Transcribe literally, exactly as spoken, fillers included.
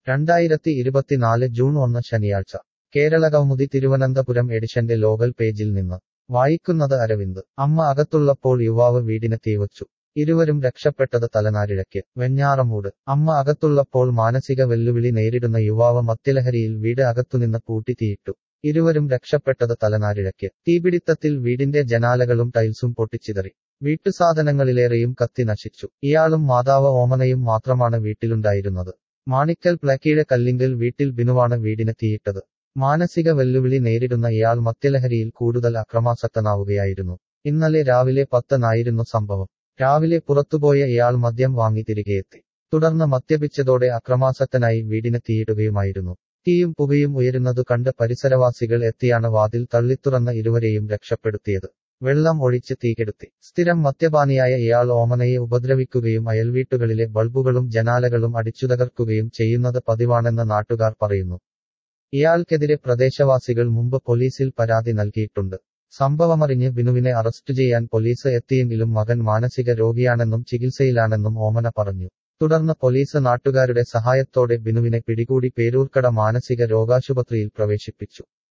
രണ്ടായിരത്തി ഇരുപത്തിനാല് ജൂൺ ഒന്ന് ശനിയാഴ്ച കേരളകൗമുദി തിരുവനന്തപുരം എഡിഷന്റെ ലോകൽ പേജിൽ നിന്ന് വായിക്കുന്നത് അരവിന്ദ്. അമ്മ അകത്തുള്ളപ്പോൾ യുവാവ് വീടിന് തീവച്ചു. ഇരുവരും രക്ഷപ്പെട്ടത് തലനാരിഴയ്ക്ക്. വെഞ്ഞാറമൂട്. അമ്മ അകത്തുള്ളപ്പോൾ മാനസിക വെല്ലുവിളി നേരിടുന്ന യുവാവ് മദ്യലഹരിയിൽ വീട് അകത്തുനിന്ന് പൂട്ടി തീയിട്ടു. ഇരുവരും രക്ഷപ്പെട്ടത് തലനാരിഴയ്ക്ക്. തീപിടിത്തത്തിൽ വീടിന്റെ ജനാലകളും ടൈൽസും പൊട്ടിച്ചിതറി. വീട്ടുസാധനങ്ങളിലേറെയും കത്തി നശിച്ചു. ഇയാളും മാതാവ് ഓമനയും മാത്രമാണ് വീട്ടിലുണ്ടായിരുന്നത്. മാണിക്കൽ പ്ലക്കീഴ കല്ലിങ്കൽ വീട്ടിൽ ബിനുവാണ് വീടിന് തീയിട്ടത്. മാനസിക വെല്ലുവിളി നേരിടുന്ന ഇയാൾ മദ്യലഹരിയിൽ കൂടുതൽ അക്രമാസക്തനാവുകയായിരുന്നു. ഇന്നലെ രാവിലെ പത്തിനായിരുന്നു സംഭവം. രാവിലെ പുറത്തുപോയ ഇയാൾ മദ്യം വാങ്ങി തിരികെയെത്തി. തുടർന്ന് മദ്യപിച്ചതോടെ അക്രമാസക്തനായി വീടിന് തീയിടുകയുമായിരുന്നു. തീയും പുകയും ഉയരുന്നതു കണ്ട് പരിസരവാസികൾ എത്തിയാണ് വാതിൽ തള്ളിത്തുറന്ന ഇരുവരെയും രക്ഷപ്പെടുത്തിയത്. വെള്ളം ഒഴിച്ച് തീകെടുത്തി. സ്ഥിരം മദ്യപാനിയായ ഇയാൾ ഓമനയെ ഉപദ്രവിക്കുകയും അയൽവീട്ടുകളിലെ ബൾബുകളും ജനാലകളും അടിച്ചുതകർക്കുകയും ചെയ്യുന്നത് പതിവാണെന്ന് നാട്ടുകാർ പറയുന്നു. ഇയാൾക്കെതിരെ പ്രദേശവാസികൾ മുമ്പ് പോലീസിൽ പരാതി നൽകിയിട്ടുണ്ട്. സംഭവമറിഞ്ഞ് ബിനുവിനെ അറസ്റ്റ് ചെയ്യാൻ പോലീസ് എത്തിയെങ്കിലും മകൻ മാനസിക രോഗിയാണെന്നും ചികിത്സയിലാണെന്നും ഓമന പറഞ്ഞു. തുടർന്ന് പോലീസ് നാട്ടുകാരുടെ സഹായത്തോടെ ബിനുവിനെ പിടികൂടി പേരൂർക്കട മാനസിക രോഗാശുപത്രിയിൽ പ്രവേശിപ്പിച്ചു.